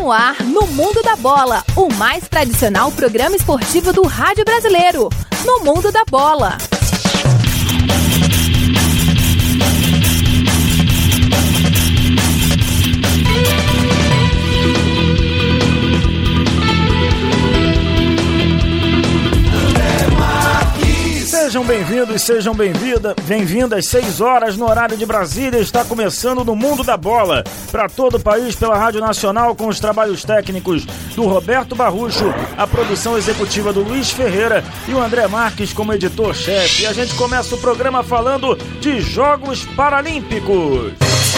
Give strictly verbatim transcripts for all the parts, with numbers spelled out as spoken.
no ar no Mundo da Bola, o mais tradicional programa esportivo do rádio brasileiro. No Mundo da Bola. Sejam bem-vindos, sejam bem-vindas, bem-vindas, seis horas no horário de Brasília, está começando no Mundo da Bola, para todo o país pela Rádio Nacional, com os trabalhos técnicos do Roberto Barrucho, a produção executiva do Luiz Ferreira e o André Marques como editor-chefe. E a gente começa o programa falando de Jogos Paralímpicos.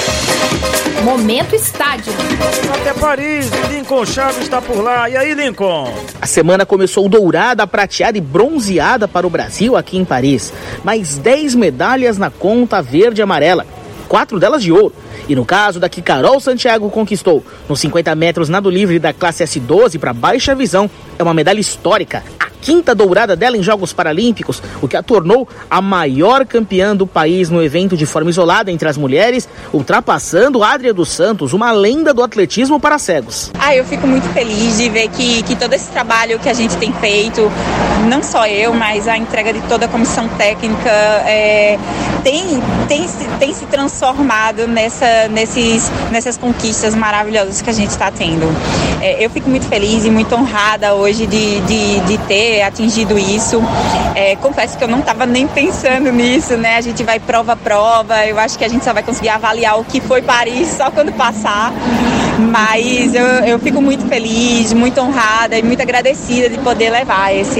Momento Estádio. Até Paris, Lincoln Chaves está por lá. E aí, Lincoln? A semana começou dourada, prateada e bronzeada para o Brasil aqui em Paris. Mais dez medalhas na conta verde e amarela. Quatro delas de ouro. E no caso da que Carol Santiago conquistou nos cinquenta metros nado livre da classe S doze para baixa visão, é uma medalha histórica. A quinta dourada dela em Jogos Paralímpicos, o que a tornou a maior campeã do país no evento de forma isolada entre as mulheres, ultrapassando Adria dos Santos, uma lenda do atletismo para cegos. Ah, eu fico muito feliz de ver que, que todo esse trabalho que a gente tem feito, não só eu, mas a entrega de toda a comissão técnica, é, tem, tem, tem se transformado nessa, nesses, nessas conquistas maravilhosas que a gente está tendo. É, eu fico muito feliz e muito honrada hoje de, de, de ter atingido isso. É, confesso que eu não estava nem pensando nisso, né? A gente vai prova a prova, eu acho que a gente só vai conseguir avaliar o que foi Paris só quando passar. Mas eu, eu fico muito feliz, muito honrada e muito agradecida de poder levar esse...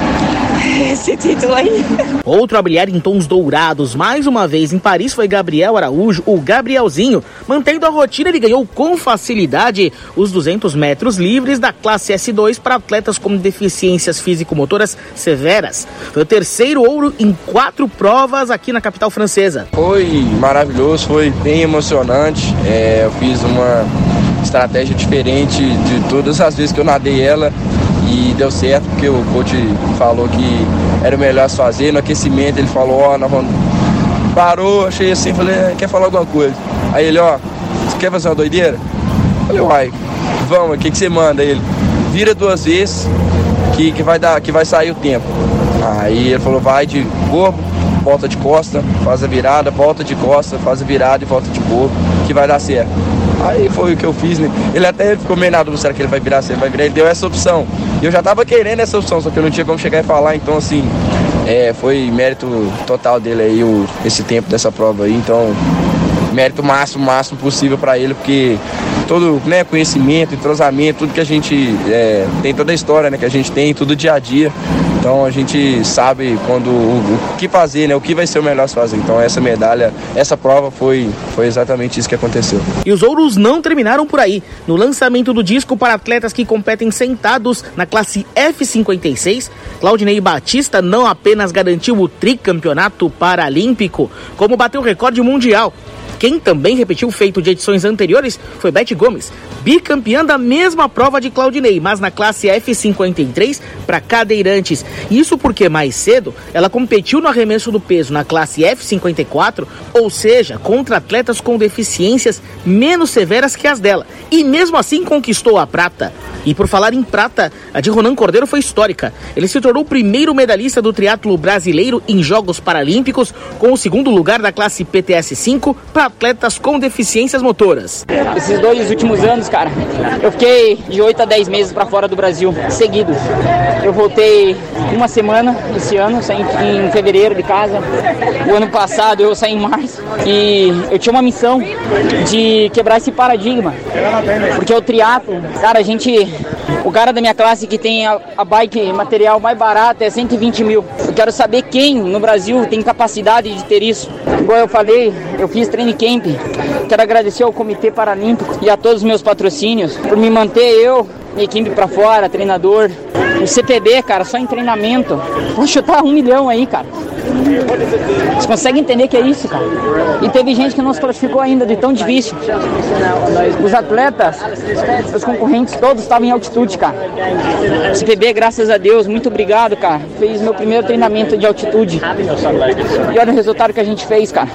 esse título aí. Outro a brilhar em tons dourados mais uma vez em Paris foi Gabriel Araújo, o Gabrielzinho. Mantendo a rotina, ele ganhou com facilidade os duzentos metros livres da classe S dois para atletas com deficiências físico-motoras severas. Foi o terceiro ouro em quatro provas aqui na capital francesa. Foi maravilhoso, foi bem emocionante. É, eu fiz uma estratégia diferente de todas as vezes que eu nadei ela. E deu certo, porque o coach falou que era o melhor se fazer. No aquecimento ele falou, ó, nós vamos... Parou, achei assim, falei, quer falar alguma coisa? Aí ele, ó, você quer fazer uma doideira? Falei, uai, vamos, o que, que você manda? Ele, vira duas vezes que, que, vai dar, que vai sair o tempo. Aí ele falou, vai de corpo, volta de costa, faz a virada, volta de costa, faz a virada e volta de corpo, que vai dar certo. Aí foi o que eu fiz, né? Ele até ficou meio na dúvida, será que ele vai virar, se ele vai virar, ele deu essa opção. E eu já tava querendo essa opção, só que eu não tinha como chegar e falar, então assim, é, foi mérito total dele aí, o, esse tempo dessa prova aí, então, mérito máximo, máximo possível pra ele, porque todo, né, conhecimento, entrosamento, tudo que a gente, é, tem toda a história, né, que a gente tem, tudo dia a dia. Então a gente sabe quando, o, o que fazer, né? O que vai ser o melhor se fazer. Então essa medalha, essa prova foi, foi exatamente isso que aconteceu. E os ouros não terminaram por aí. No lançamento do disco para atletas que competem sentados na classe F cinquenta e seis, Claudinei Batista não apenas garantiu o tricampeonato paralímpico, como bateu o recorde mundial. Quem também repetiu o feito de edições anteriores foi Beth Gomes, bicampeã da mesma prova de Claudinei, mas na classe F cinquenta e três para cadeirantes. Isso porque mais cedo ela competiu no arremesso do peso na classe F cinquenta e quatro, ou seja, contra atletas com deficiências menos severas que as dela, e mesmo assim conquistou a prata. E por falar em prata, a de Ronan Cordeiro foi histórica. Ele se tornou o primeiro medalhista do triatlo brasileiro em Jogos Paralímpicos, com o segundo lugar da classe P T S cinco para atletas com deficiências motoras. Esses dois últimos anos, cara, eu fiquei de oito a dez meses para fora do Brasil, seguidos. Eu voltei uma semana esse ano, saí em fevereiro de casa. O ano passado eu saí em março. E eu tinha uma missão de quebrar esse paradigma. Porque o triatlo, cara, a gente... O cara da minha classe que tem a, a bike material mais barata é cento e vinte mil. Eu quero saber quem no Brasil tem capacidade de ter isso. Igual eu falei, eu fiz training camp. Quero agradecer ao Comitê Paralímpico e a todos os meus patrocínios por me manter eu, minha equipe pra fora, treinador. O C P B, cara, só em treinamento. Vou chutar um milhão aí, cara. Você consegue entender que é isso, cara? E teve gente que não se classificou ainda, de tão difícil. Os atletas, os concorrentes, todos estavam em altitude, cara. C P B, graças a Deus, muito obrigado, cara. Fiz meu primeiro treinamento de altitude. E olha o resultado que a gente fez, cara.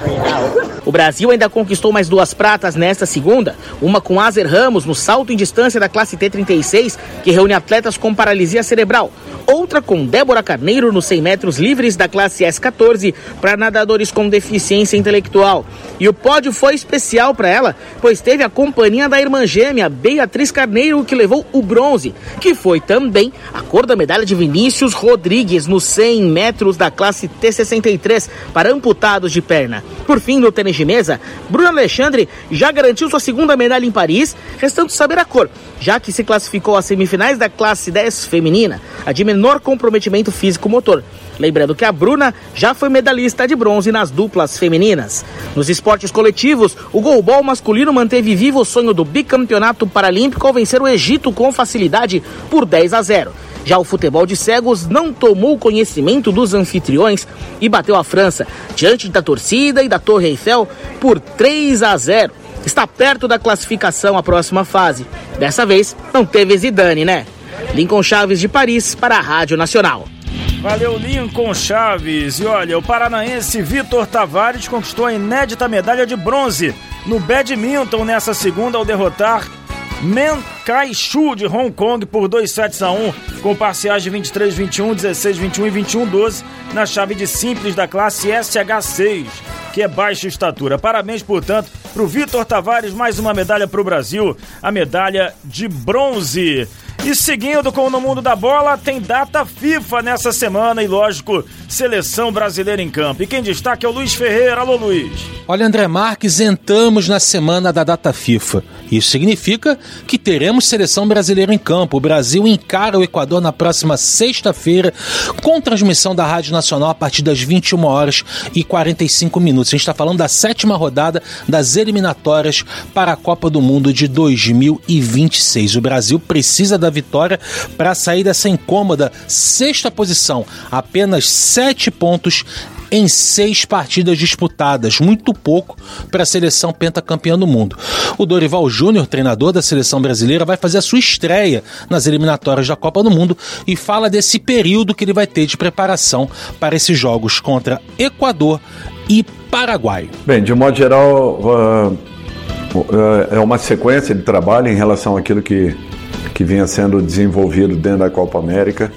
O Brasil ainda conquistou mais duas pratas nesta segunda, uma com Azer Ramos no salto em distância da classe T trinta e seis, que reúne atletas com paralisia cerebral. Outra com Débora Carneiro nos cem metros livres da classe S quatorze para nadadores com deficiência intelectual. E o pódio foi especial para ela, pois teve a companhia da irmã gêmea Beatriz Carneiro, que levou o bronze, que foi também a cor da medalha de Vinícius Rodrigues nos cem metros da classe T sessenta e três para amputados de perna. Por fim, no tênis de mesa, Bruna Alexandre já garantiu sua segunda medalha em Paris, restando saber a cor, já que se classificou às semifinais da classe dez feminina, a de menor comprometimento físico-motor. Lembrando que a Bruna já foi medalhista de bronze nas duplas femininas. Nos esportes coletivos, o goalball masculino manteve vivo o sonho do bicampeonato paralímpico ao vencer o Egito com facilidade por dez a zero. Já o futebol de cegos não tomou conhecimento dos anfitriões e bateu a França, diante da torcida e da Torre Eiffel, por três a zero. Está perto da classificação à próxima fase. Dessa vez, não teve Zidane, né? Lincoln Chaves de Paris para a Rádio Nacional. Valeu, Lincoln Chaves. E olha, o paranaense Vitor Tavares conquistou a inédita medalha de bronze no badminton nessa segunda ao derrotar Men Kai-Shu de Hong Kong por dois sets a um, com parciais de vinte e três a vinte e um, dezesseis a vinte e um e vinte e um a doze na chave de simples da classe S H seis, que é baixa estatura. Parabéns, portanto, para o Vitor Tavares, mais uma medalha para o Brasil, a medalha de bronze. E seguindo com o No Mundo da Bola, tem data FIFA nessa semana e, lógico, seleção brasileira em campo. E quem destaca é o Luiz Ferreira. Alô, Luiz. Olha, André Marques, entramos na semana da data FIFA. Isso significa que teremos seleção brasileira em campo. O Brasil encara o Equador na próxima sexta-feira, com transmissão da Rádio Nacional a partir das vinte e uma horas e quarenta e cinco minutos. A gente está falando da sétima rodada das eliminatórias para a Copa do Mundo de dois mil e vinte e seis. O Brasil precisa da vitória para sair dessa incômoda sexta posição. Apenas sete pontos em seis partidas disputadas, muito pouco para a seleção pentacampeã do mundo. O Dorival Júnior, treinador da seleção brasileira, vai fazer a sua estreia nas eliminatórias da Copa do Mundo e fala desse período que ele vai ter de preparação para esses jogos contra Equador e Paraguai. Bem, de modo geral, uh, uh, é uma sequência de trabalho em relação àquilo que, que vinha sendo desenvolvido dentro da Copa América.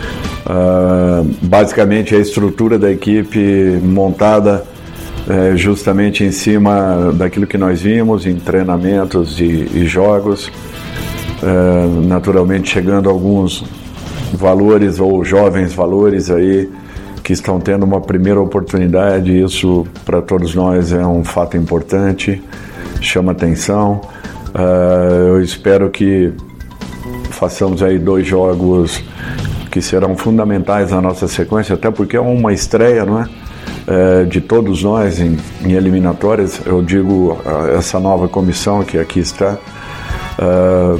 Uh, basicamente a estrutura da equipe montada uh, justamente em cima daquilo que nós vimos em treinamentos e, e jogos, uh, naturalmente chegando a alguns valores ou jovens valores aí que estão tendo uma primeira oportunidade. Isso para todos nós é um fato importante, chama atenção. Uh, eu espero que façamos aí dois jogos que serão fundamentais na nossa sequência, até porque é uma estreia, não é? É, de todos nós em, em eliminatórias. Eu digo, essa nova comissão que aqui está, uh,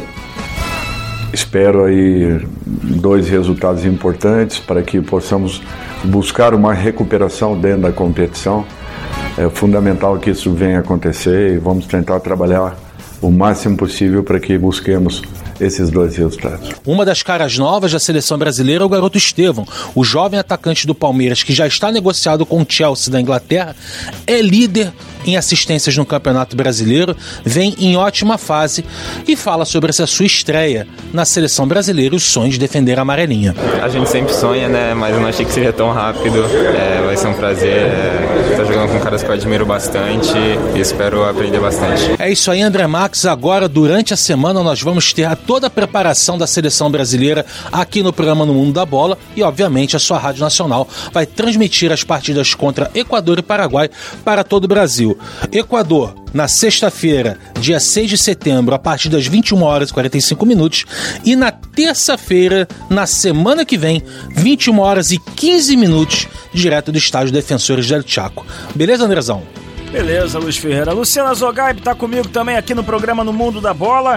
espero aí dois resultados importantes para que possamos buscar uma recuperação dentro da competição. É fundamental que isso venha acontecer e vamos tentar trabalhar o máximo possível para que busquemos esses dois resultados. Uma das caras novas da seleção brasileira é o garoto Estevão, o jovem atacante do Palmeiras, que já está negociado com o Chelsea da Inglaterra, é líder em assistências no Campeonato Brasileiro, vem em ótima fase e fala sobre essa sua estreia na seleção brasileira e os sonhos de defender a amarelinha. A gente sempre sonha, né? Mas eu não achei que seria tão rápido. É, vai ser um prazer é, estar jogando com caras que eu admiro bastante e espero aprender bastante. É isso aí, André Marques. Agora, durante a semana, nós vamos ter a toda a preparação da seleção brasileira aqui no programa No Mundo da Bola e, obviamente, a sua Rádio Nacional vai transmitir as partidas contra Equador e Paraguai para todo o Brasil. Equador, na sexta-feira, dia seis de setembro, a partir das vinte e uma horas e quarenta e cinco minutos, e na terça-feira, na semana que vem, vinte e uma horas e quinze minutos, direto do estádio Defensores del Chaco. Beleza, Andrezão? Beleza, Luiz Ferreira. Luciana Zogaib está comigo também aqui no programa No Mundo da Bola.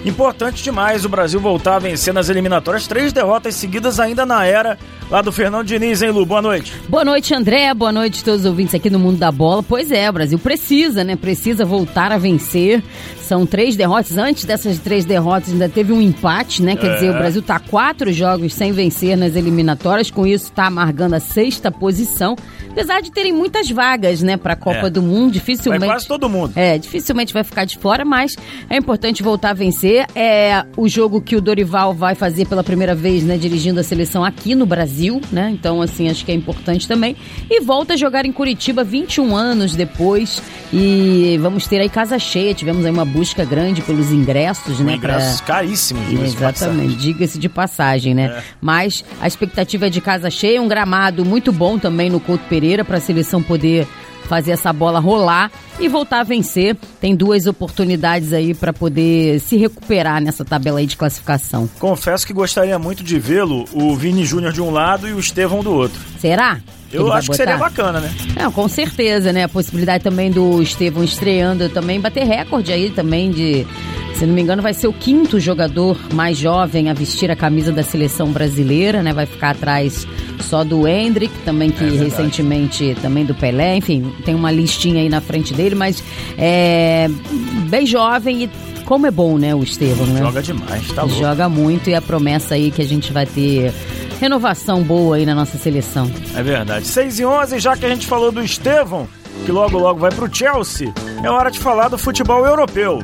Importante demais o Brasil voltar a vencer nas eliminatórias. Três derrotas seguidas ainda na era lá do Fernando Diniz, hein, Lu? Boa noite. Boa noite, André. Boa noite a todos os ouvintes aqui no Mundo da Bola. Pois é, o Brasil precisa, né? Precisa voltar a vencer. São três derrotas. Antes dessas três derrotas ainda teve um empate, né? Quer é. dizer, o Brasil tá quatro jogos sem vencer nas eliminatórias. Com isso, tá amargando a sexta posição. Apesar de terem muitas vagas, né, pra Copa é. do Mundo, dificilmente... Vai quase todo mundo. É, dificilmente vai ficar de fora, mas é importante voltar a vencer. É o jogo que o Dorival vai fazer pela primeira vez, né, dirigindo a seleção aqui no Brasil, né? Então, assim, acho que é importante também. E volta a jogar em Curitiba vinte e um anos depois. E vamos ter aí casa cheia. Tivemos aí uma busca grande pelos ingressos, um né? Ingressos pra... caríssimos. Exatamente, diga-se de passagem, né? É. Mas a expectativa é de casa cheia, um gramado muito bom também no Couto Pereira, para a seleção poder fazer essa bola rolar e voltar a vencer. Tem duas oportunidades aí para poder se recuperar nessa tabela aí de classificação. Confesso que gostaria muito de vê-lo, o Vini Júnior de um lado e o Estevão do outro. Será? Eu acho que seria bacana, né? Não, com certeza, né? A possibilidade também do Estevão estreando também, bater recorde aí também de... Se não me engano, vai ser o quinto jogador mais jovem a vestir a camisa da seleção brasileira, né? Vai ficar atrás só do Hendrick, também que é recentemente, também do Pelé, enfim, tem uma listinha aí na frente dele, mas é bem jovem e como é bom, né, o Estevão, né? Joga demais, tá louco. Joga muito e a promessa aí que a gente vai ter renovação boa aí na nossa seleção. É verdade. seis e onze, já que a gente falou do Estevão, que logo logo vai pro Chelsea, é hora de falar do futebol europeu.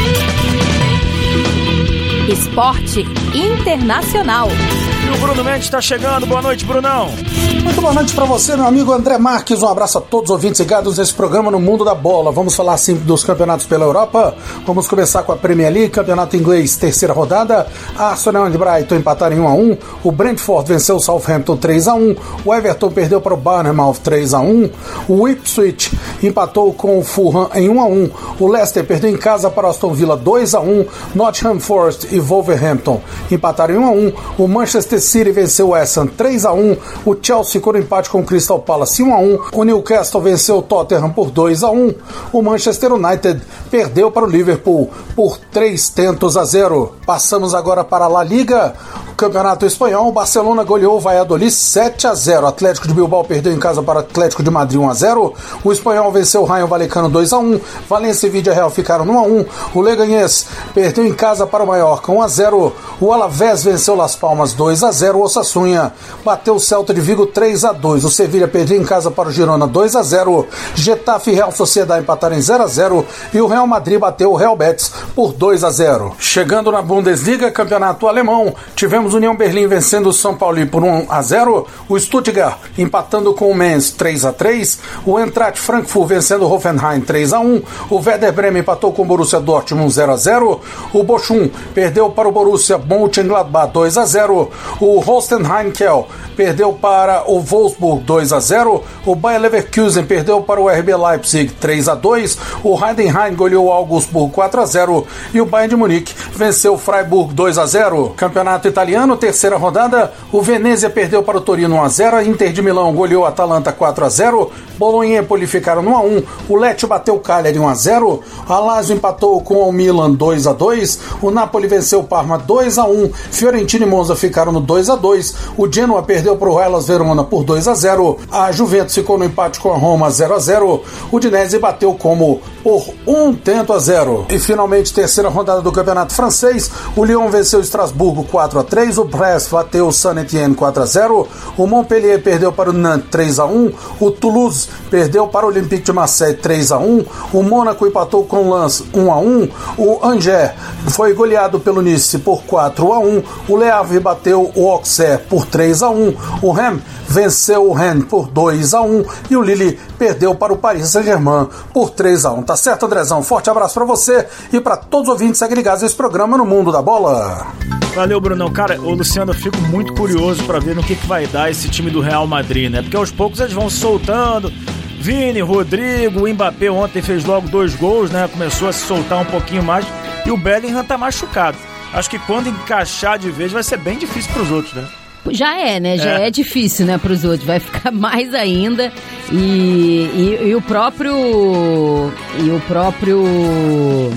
Esporte Internacional. E o Bruno Mendes está chegando. Boa noite, Brunão. Muito boa noite para você, meu amigo André Marques. Um abraço a todos os ouvintes ligados nesse programa no Mundo da Bola. Vamos falar sempre dos campeonatos pela Europa. Vamos começar com a Premier League, campeonato inglês, terceira rodada. Arsenal e Brighton empataram em um a um. O Brentford venceu o Southampton três a um. O Everton perdeu para o Bournemouth três a um. O Ipswich empatou com o Fulham em um a um. O Leicester perdeu em casa para o Aston Villa dois a um. Nottingham Forest e Wolverhampton empataram em um a um. O Manchester City venceu o West Ham três a um. O Chelsea ficou no empate com o Crystal Palace um a um. O Newcastle venceu o Tottenham por dois a um. O Manchester United perdeu para o Liverpool por três tentos a zero. Passamos agora para a La Liga, o campeonato espanhol. O Barcelona goleou o Valladolid sete a zero. O Atlético de Bilbao perdeu em casa para o Atlético de Madrid um a zero. O Espanhol venceu o Rayo Vallecano dois a um. Valência e Villarreal ficaram no um a um. O Leganés perdeu em casa para o Mallorca um a zero. O Alavés venceu Las Palmas dois a zero. O Osasuna bateu o Celta de Vigo três a dois. O Sevilha perdeu em casa para o Girona dois a zero. Getafe e Real Sociedade empataram em zero a zero. E o Real Madrid bateu o Real Betis por dois a zero. Chegando na Bundesliga, campeonato alemão, tivemos União Berlim vencendo o São Paulo por um a zero. O Stuttgart empatando com o Mainz três a três. O Eintracht Frankfurt vencendo o Hoffenheim três a um. O Werder Bremen empatou com o Borussia Dortmund zero a zero. O Bochum perdeu para o Borussia Mönchengladbach dois a zero. O Holstein Kiel perdeu para o Wolfsburg dois a zero. O Bayer Leverkusen perdeu para o R B Leipzig três a dois. O Heidenheim goleou o Augsburg quatro a zero. E o Bayern de Munique venceu o Freiburg dois a zero. Campeonato italiano, terceira rodada. O Venezia perdeu para o Torino um a zero. A Inter de Milão goleou a Atalanta quatro a zero. Bolonha e Empoli ficaram no um a um. O Lecce bateu o Cagliari um a zero. A Lazio empatou com o Milan dois a dois. O Napoli venceu o Parma dois a um. Fiorentina e Monza ficaram no dois a dois. O Genoa perdeu para o Hellas Verona por dois a zero. A Juventus ficou no empate com a Roma zero a zero. O Udinese bateu como por um tento a zero. E finalmente, terceira rodada do campeonato francês. O Lyon venceu o Estrasburgo quatro a três. O Brest bateu o Saint-Étienne quatro a zero. O Montpellier perdeu para o Nantes três a um. O Toulouse perdeu para o Olympique de Marseille três a um. O Mônaco empatou com o Lens um a um. O Angers foi goleado pelo Nice por quatro a um. O Le Havre bateu o Auxerre por três a um. O Rennes venceu o Rennes por dois a um. E o Lille perdeu para o Paris Saint-Germain por três a um. Tá certo, Andrezão? Forte abraço para você e para todos os ouvintes ligados a esse programa no Mundo da Bola. Valeu, Brunão. Cara, ô Luciano, eu fico muito curioso para ver no que, que vai dar esse time do Real Madrid, né? Porque aos poucos eles vão soltando. Vini, Rodrigo, o Mbappé ontem fez logo dois gols, né? Começou a se soltar um pouquinho mais. E o Bellingham tá machucado. Acho que quando encaixar de vez vai ser bem difícil pros outros, né? Já é, né? Já é, é difícil, né, pros outros. Vai ficar mais ainda. E, e, e o próprio... E o próprio...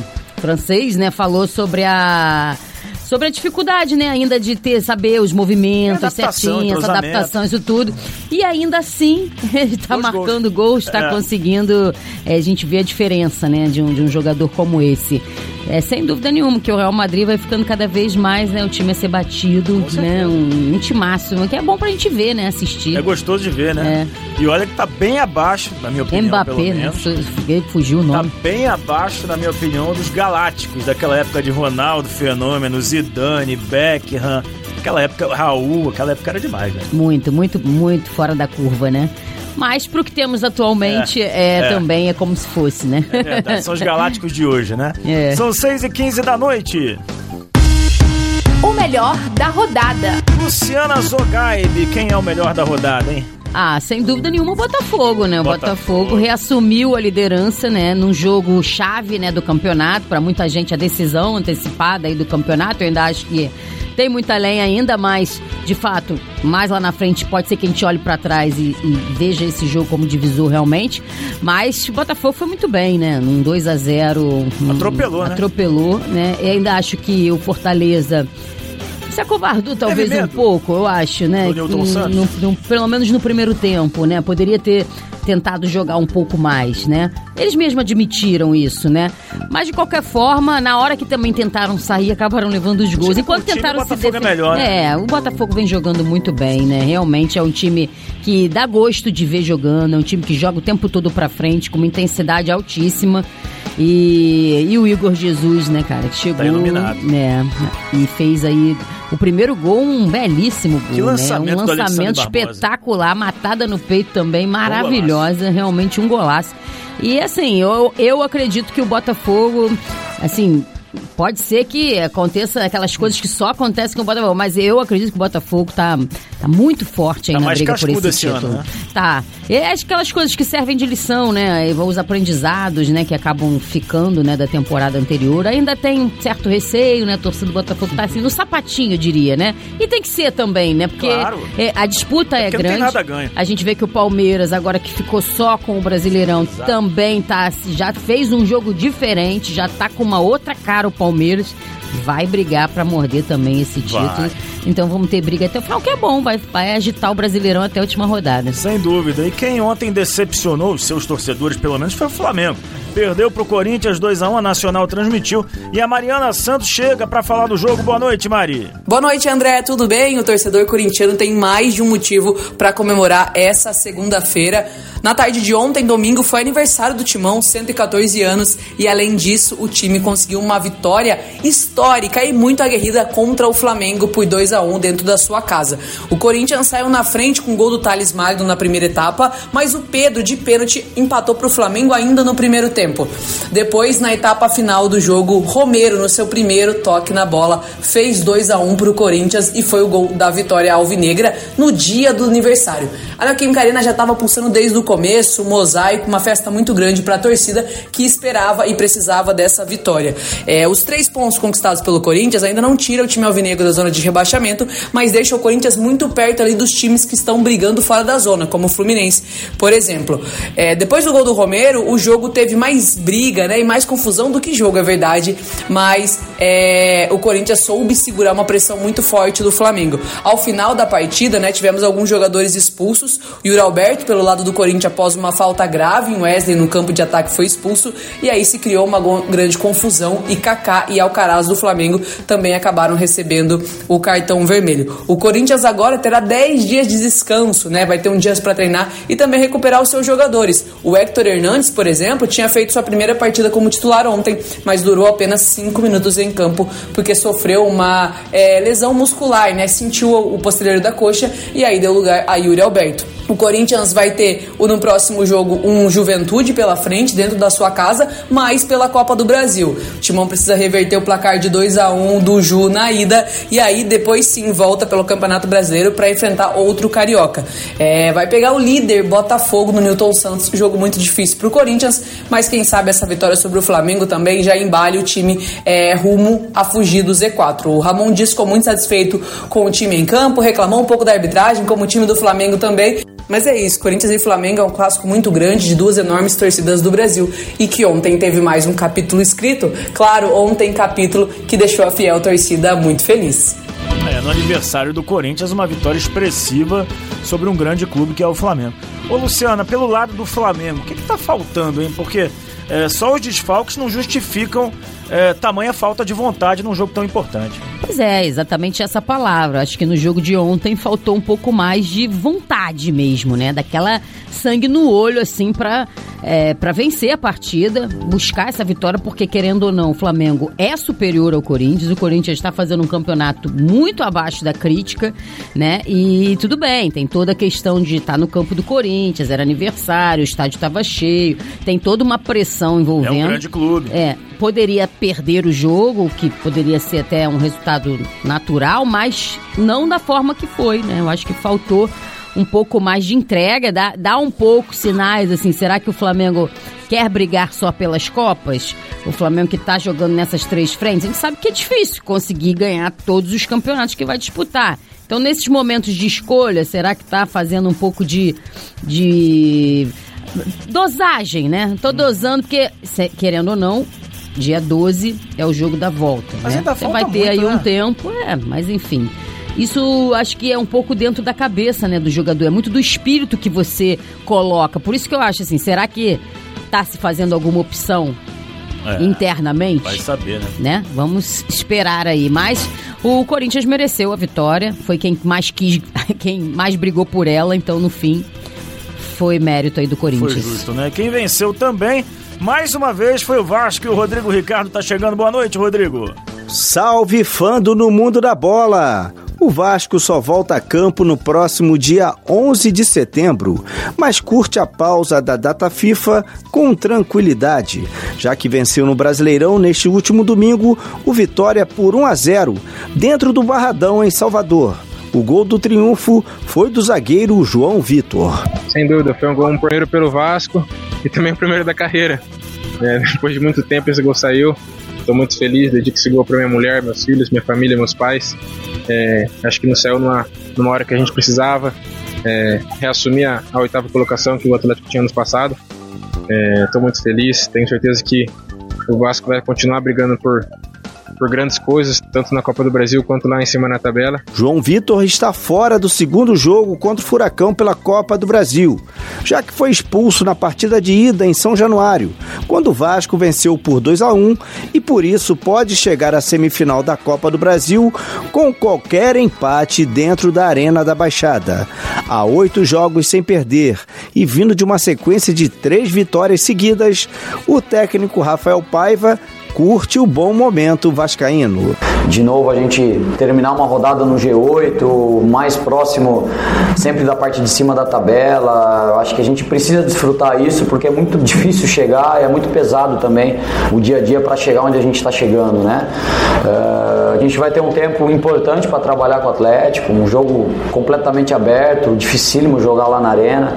francês, né, falou sobre a... Sobre a dificuldade, né, ainda de ter, saber os movimentos adaptação, certinho, essa adaptação, isso tudo. E ainda assim, ele tá Dois marcando gols, tá é. conseguindo, é, a gente vê a diferença, né, de um, de um jogador como esse. É, sem dúvida nenhuma, que o Real Madrid vai ficando cada vez mais, né, o time a ser batido, né, um, um timáximo, que é bom pra gente ver, né, assistir. É gostoso de ver, né? É. E olha que tá bem abaixo, na minha opinião, Mbappé, pelo menos. né, fugiu o nome. Tá bem abaixo, na minha opinião, dos galácticos, daquela época de Ronaldo, Fenômeno, Zidane, Beckham, aquela época, Raul, aquela época era demais, né? Muito, muito, muito fora da curva, né? Mas pro que temos atualmente, é, é, é. também é como se fosse, né? É verdade, são os galácticos de hoje, né? É. São seis e quinze da noite. O melhor da rodada. Luciana Zogaib, quem é o melhor da rodada, hein? Ah, sem dúvida nenhuma o Botafogo, né? O Botafogo. Botafogo reassumiu a liderança, né? Num jogo chave, né, do campeonato. Pra muita gente a decisão antecipada aí do campeonato. Eu ainda acho que tem muita lenha ainda, mas de fato, mais lá na frente pode ser que a gente olhe pra trás e, e veja esse jogo como divisor realmente. Mas o Botafogo foi muito bem, né? Num dois a zero. Atropelou, um, né? Atropelou, né? Eu ainda acho que o Fortaleza se acovardou talvez um pouco, eu acho, né? Do Newton Santos? No, no, pelo menos no primeiro tempo, né? Poderia ter tentado jogar um pouco mais, né? Eles mesmos admitiram isso, né? Mas de qualquer forma, na hora que também tentaram sair, acabaram levando os gols. Enquanto tentaram se defender. O Botafogo é melhor, né? É, o Botafogo vem jogando muito bem, né? Realmente é um time que dá gosto de ver jogando, é um time que joga o tempo todo pra frente, com uma intensidade altíssima. E, e o Igor Jesus, né, cara, que chegou, tá iluminado, né, e fez aí o primeiro gol, um belíssimo gol, que lançamento, né? Um lançamento espetacular, matada no peito também, maravilhosa, realmente um golaço. E assim, eu, eu acredito que o Botafogo, assim, pode ser que aconteça aquelas coisas que só acontecem com o Botafogo, mas eu acredito que o Botafogo tá, tá muito forte aí tá na mais briga por esse, esse título. Ano, né? Tá. É aquelas coisas que servem de lição, né? Os aprendizados, né? Que acabam ficando, né? Da temporada anterior. Ainda tem um certo receio, né? A torcida do Botafogo tá assim, no sapatinho, eu diria, né? E tem que ser também, né? Porque claro. é, a disputa é, é grande. Não tem nada a ganho. A gente vê que o Palmeiras, agora que ficou só com o Brasileirão, exato, também tá, já fez um jogo diferente, já tá com uma outra cara o Palmeiras. Vai brigar pra morder também esse título. Vai. Então vamos ter briga até o final, que é bom, vai, vai agitar o Brasileirão até a última rodada. Sem dúvida. E quem ontem decepcionou os seus torcedores, pelo menos, foi o Flamengo. Perdeu pro Corinthians dois a um, a Nacional transmitiu. E a Mariana Santos chega pra falar do jogo. Boa noite, Mari. Boa noite, André. Tudo bem? O torcedor corintiano tem mais de um motivo pra comemorar essa segunda-feira. Na tarde de ontem, domingo, foi aniversário do Timão, cento e catorze anos. E além disso, o time conseguiu uma vitória histórica e muito aguerrida contra o Flamengo por dois a um dentro da sua casa. O Corinthians saiu na frente com o gol do Thales Magno na primeira etapa, mas o Pedro, de pênalti, empatou pro Flamengo ainda no primeiro tempo. Depois, na etapa final do jogo, Romero, no seu primeiro toque na bola, fez dois a um pro Corinthians e foi o gol da vitória alvinegra no dia do aniversário. A Neoquímica Arena já estava pulsando desde o começo, um mosaico, uma festa muito grande para a torcida que esperava e precisava dessa vitória. É, os três pontos conquistados pelo Corinthians ainda não tiram o time alvinegro da zona de rebaixamento, mas deixa o Corinthians muito perto ali dos times que estão brigando fora da zona, como o Fluminense, por exemplo. É, depois do gol do Romero, o jogo teve mais briga, né, e mais confusão do que jogo, é verdade, mas é, o Corinthians soube segurar uma pressão muito forte do Flamengo. Ao final da partida, né, tivemos alguns jogadores expulsos. O Yuri Alberto, pelo lado do Corinthians, após uma falta grave, o Wesley no campo de ataque foi expulso, e aí se criou uma grande confusão, e Kaká e Alcaraz do Flamengo também acabaram recebendo o cartão vermelho. O Corinthians agora terá dez dias de descanso, né, vai ter um dia para treinar e também recuperar os seus jogadores. O Héctor Hernandes, por exemplo, tinha feito sua primeira partida como titular ontem, mas durou apenas cinco minutos em campo, porque sofreu uma é, lesão muscular, né? Sentiu o, o posterior da coxa e aí deu lugar a Yuri Alberto. O Corinthians vai ter no próximo jogo um Juventude pela frente, dentro da sua casa, mas pela Copa do Brasil. O Timão precisa reverter o placar de dois a um do Ju na ida e aí depois sim volta pelo Campeonato Brasileiro para enfrentar outro carioca. É, vai pegar o líder Botafogo no Newton Santos, jogo muito difícil para o Corinthians, mas quem sabe essa vitória sobre o Flamengo também já embale o time é, rumo rumo a fugir do Z quatro. O Ramon disse que ficou muito satisfeito com o time em campo, reclamou um pouco da arbitragem, como o time do Flamengo também. Mas é isso, Corinthians e Flamengo é um clássico muito grande de duas enormes torcidas do Brasil e que ontem teve mais um capítulo escrito. Claro, ontem capítulo que deixou a fiel torcida muito feliz. É, no aniversário do Corinthians, uma vitória expressiva sobre um grande clube que é o Flamengo. Ô Luciana, pelo lado do Flamengo, o que que tá faltando, hein? Porque é, só os desfalques não justificam é, tamanha falta de vontade num jogo tão importante. Pois é, exatamente essa palavra. Acho que no jogo de ontem faltou um pouco mais de vontade mesmo, né? Daquela sangue no olho, assim, pra, é, pra vencer a partida, buscar essa vitória, porque querendo ou não, o Flamengo é superior ao Corinthians. O Corinthians está fazendo um campeonato muito abaixo da crítica, né? E tudo bem, tem toda a questão de estar no campo do Corinthians, era aniversário, o estádio estava cheio, tem toda uma pressão envolvendo. É um grande clube. É, poderia perder o jogo, que poderia ser até um resultado natural, mas não da forma que foi, né? Eu acho que faltou um pouco mais de entrega, dá, dá um pouco sinais, assim, será que o Flamengo quer brigar só pelas Copas? O Flamengo que tá jogando nessas três frentes, a gente sabe que é difícil conseguir ganhar todos os campeonatos que vai disputar. Então, nesses momentos de escolha, será que tá fazendo um pouco de, de dosagem, né? Tô dosando porque, querendo ou não, dia doze é o jogo da volta, mas né? ainda Você vai ter muito, aí né? um tempo, é, mas enfim. Isso acho que é um pouco dentro da cabeça, né, do jogador. É muito do espírito que você coloca. Por isso que eu acho assim, será que tá se fazendo alguma opção é, internamente? Vai saber, né? né? Vamos esperar aí. Mas o Corinthians mereceu a vitória. Foi quem mais quis, quem mais brigou por ela. Então, no fim, foi mérito aí do Corinthians. Foi justo, né? Quem venceu também, mais uma vez, foi o Vasco. E o Rodrigo Ricardo tá chegando. Boa noite, Rodrigo. Salve, fã do No Mundo da Bola! O Vasco só volta a campo no próximo dia onze de setembro, mas curte a pausa da data FIFA com tranquilidade, já que venceu no Brasileirão neste último domingo o Vitória por um a zero, dentro do Barradão, em Salvador. O gol do triunfo foi do zagueiro João Vitor. Sem dúvida, foi um gol um primeiro pelo Vasco e também o primeiro da carreira. É, depois de muito tempo esse gol saiu. Estou muito feliz, dedico esse gol para minha mulher, meus filhos, minha família, meus pais. É, acho que não saiu numa, numa hora que a gente precisava. É, reassumir a, a oitava colocação que o Atlético tinha no passado. Estou é, muito feliz, tenho certeza que o Vasco vai continuar brigando por, por grandes coisas, tanto na Copa do Brasil quanto lá em cima na tabela. João Vitor está fora do segundo jogo contra o Furacão pela Copa do Brasil, já que foi expulso na partida de ida em São Januário, quando o Vasco venceu por dois a um e por isso pode chegar à semifinal da Copa do Brasil com qualquer empate dentro da Arena da Baixada. Há oito jogos sem perder e vindo de uma sequência de três vitórias seguidas, o técnico Rafael Paiva curte o bom momento vascaíno. De novo a gente terminar uma rodada no G oito, mais próximo sempre da parte de cima da tabela. Eu acho que a gente precisa desfrutar isso porque é muito difícil chegar, é muito pesado também o dia a dia para chegar onde a gente está chegando, né? Uh, a gente vai ter um tempo importante para trabalhar com o Atlético, um jogo completamente aberto, dificílimo jogar lá na arena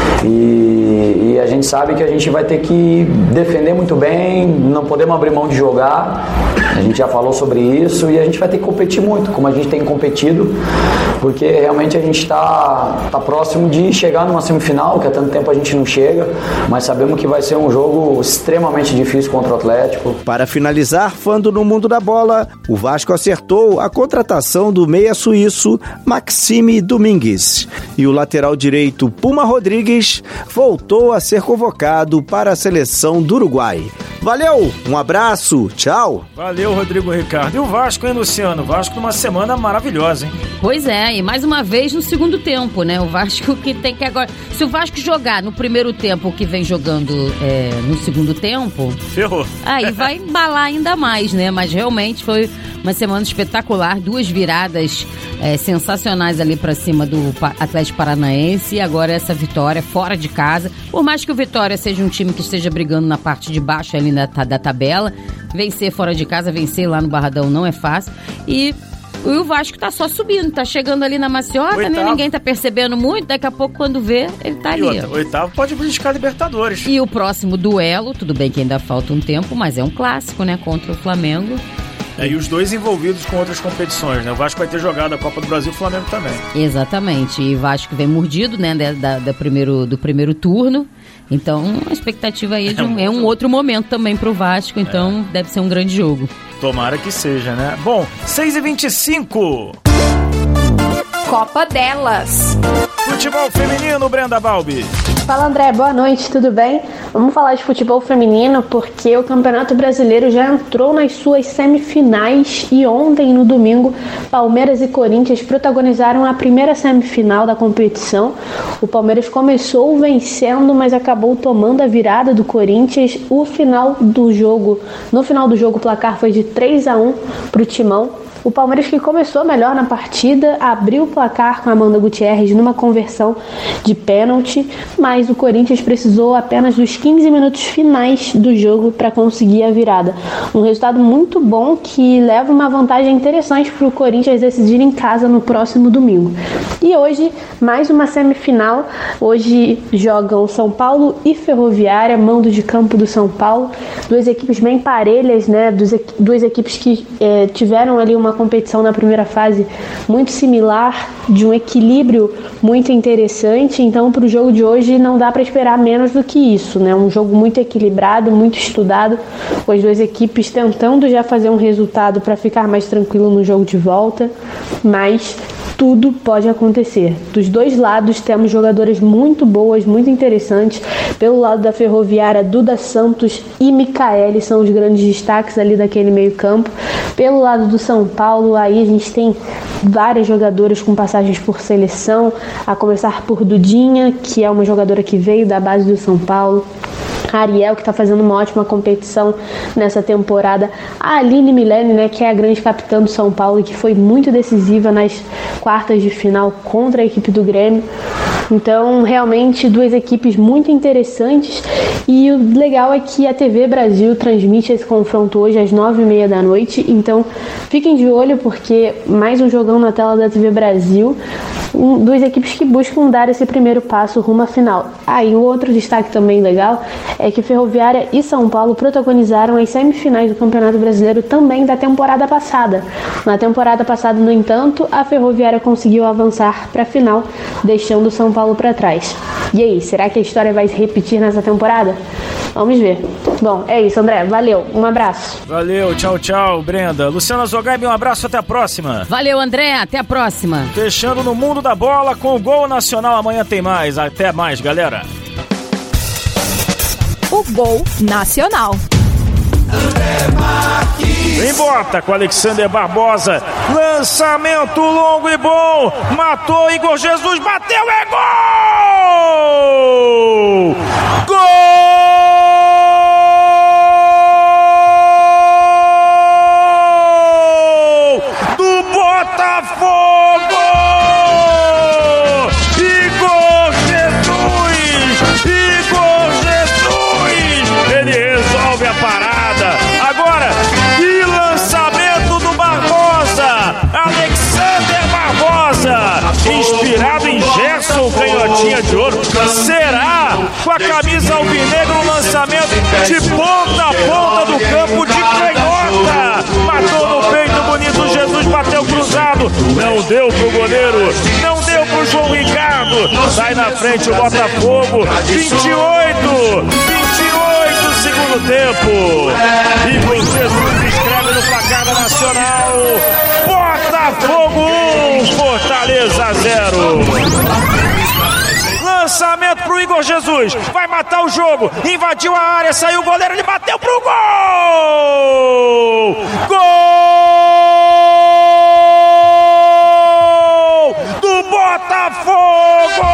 e, e a gente sabe que a gente vai ter que defender muito bem, não podemos abrir mão de jogar, a gente já falou sobre isso e a gente vai ter que competir muito, como a gente tem competido, porque realmente a gente está tá próximo de chegar numa semifinal, que há tanto tempo a gente não chega, mas sabemos que vai ser um jogo extremamente difícil contra o Atlético. Para finalizar, fando no mundo da bola, o Vasco acertou a contratação do meia suíço Maxime Domingues e o lateral direito Puma Rodrigues voltou a ser convocado para a seleção do Uruguai. Valeu, um abraço, tchau. Valeu, Rodrigo Ricardo. E o Vasco, hein, Luciano? O Vasco numa semana maravilhosa, hein? Pois é, e mais uma vez no segundo tempo, né? O Vasco que tem que agora... Se o Vasco jogar no primeiro tempo o que vem jogando é, no segundo tempo... Ferrou. Aí vai embalar ainda mais, né? Mas realmente foi uma semana espetacular, duas viradas é, sensacionais ali pra cima do Atlético Paranaense e agora essa vitória fora de casa. Por mais que o Vitória seja um time que esteja brigando na parte de baixo ali da, da tabela, vencer fora de casa, vencer lá no Barradão não é fácil. E o Vasco tá só subindo, tá chegando ali na maciota, oitavo, né? Ninguém tá percebendo muito, daqui a pouco quando vê, ele tá e ali. Outra, oitavo pode buscar Libertadores. E o próximo duelo, tudo bem que ainda falta um tempo, mas é um clássico, né? Contra o Flamengo. É, e os dois envolvidos com outras competições, né? O Vasco vai ter jogado a Copa do Brasil e o Flamengo também. Exatamente. E o Vasco vem mordido, né, da, da, da primeiro, do primeiro turno. Então, a expectativa aí é, de um, é um outro momento também pro Vasco. Então, é. deve ser um grande jogo. Tomara que seja, né? Bom, seis e vinte e cinco. Copa delas. Futebol feminino, Brenda Balbi. Fala, André, boa noite, tudo bem? Vamos falar de futebol feminino porque o Campeonato Brasileiro já entrou nas suas semifinais e ontem, no domingo, Palmeiras e Corinthians protagonizaram a primeira semifinal da competição. O Palmeiras começou vencendo, mas acabou tomando a virada do Corinthians. O final do jogo, no final do jogo, o placar foi de três a um para o Timão. O Palmeiras, que começou melhor na partida, abriu o placar com a Amanda Gutierrez numa conversão de pênalti, mas o Corinthians precisou apenas dos quinze minutos finais do jogo para conseguir a virada. Um resultado muito bom que leva uma vantagem interessante para o Corinthians decidir em casa no próximo domingo. E hoje, mais uma semifinal. Hoje jogam São Paulo e Ferroviária, mando de campo do São Paulo. Duas equipes bem parelhas, né? Duas equipes que eh, tiveram ali uma competição na primeira fase muito similar, de um equilíbrio muito interessante. Então, para o jogo de hoje não dá para esperar menos do que isso, né? Um jogo muito equilibrado, muito estudado, com as duas equipes tentando já fazer um resultado para ficar mais tranquilo no jogo de volta, mas tudo pode acontecer. Dos dois lados temos jogadoras muito boas, muito interessantes. Pelo lado da Ferroviária, Duda Santos e Micaele são os grandes destaques ali daquele meio campo. Pelo lado do São Paulo, aí a gente tem várias jogadoras com passagens por seleção, a começar por Dudinha, que é uma jogadora que veio da base do São Paulo. A Ariel, que está fazendo uma ótima competição nessa temporada. A Aline Milene, né, que é a grande capitã do São Paulo e que foi muito decisiva nas quartas de final contra a equipe do Grêmio. Então, realmente, duas equipes muito interessantes. E o legal é que a T V Brasil transmite esse confronto hoje às nove e meia da noite. Então, fiquem de olho porque mais um jogão na tela da T V Brasil. Um, duas equipes que buscam dar esse primeiro passo rumo à final. Ah, e um outro destaque também legal é que Ferroviária e São Paulo protagonizaram as semifinais do Campeonato Brasileiro também da temporada passada. Na temporada passada, no entanto, a Ferroviária conseguiu avançar para a final, deixando o São Paulo para trás. E aí, será que a história vai se repetir nessa temporada? Vamos ver. Bom, é isso, André. Valeu. Um abraço. Valeu. Tchau, tchau, Brenda. Luciana Zogaib, um abraço. Até a próxima. Valeu, André. Até a próxima. Fechando no mundo da bola com o Gol Nacional. Amanhã tem mais. Até mais, galera. O Gol Nacional. Vem bota com Alexander Barbosa. Lançamento longo e bom. Matou Igor Jesus. Bateu. É gol! Gol! Do Botafogo! Igor Jesus! Igor Jesus! Ele resolve a parada. Agora, que lançamento do Barbosa! Alexander Barbosa! Inspirado em Gerson, canhotinha de ouro. Será? Com a camisa alvinegra, um lançamento de ponta a ponta do campo de canhota. Matou no peito bonito, Jesus bateu cruzado. Não deu pro goleiro, não deu pro João Ricardo. Sai na frente o Botafogo. vinte e oito, vinte e oito segundo tempo. Igor Jesus escreve no placar da Nacional. Botafogo um, Fortaleza zero. Lançamento pro Igor Jesus, vai matar o jogo, invadiu a área, saiu o goleiro, ele bateu pro gol! Gol! Do Botafogo!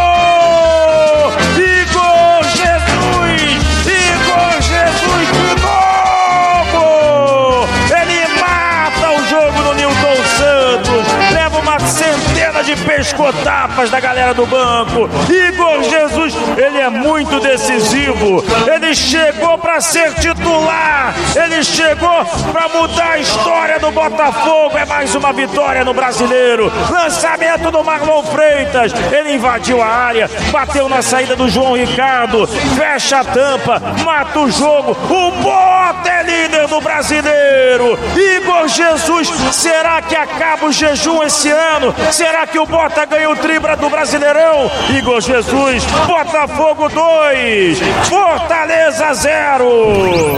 Igor Jesus! Igor Jesus de novo! Ele mata o jogo no Nilton Santos, leva uma centena de pescotapas da galera do banco. Igor Jesus, ele é muito decisivo. Ele chegou para ser titular. titular. Ele chegou para mudar a história do Botafogo. É mais uma vitória no Brasileiro. Lançamento do Marlon Freitas. Ele invadiu a área, bateu na saída do João Ricardo, fecha a tampa, mata o jogo. O Bota é líder do Brasileiro. Igor Jesus, será que acaba o jejum esse ano? Será que o Bota ganha o tribra do Brasileirão? Igor Jesus, Botafogo dois, Fortaleza zero.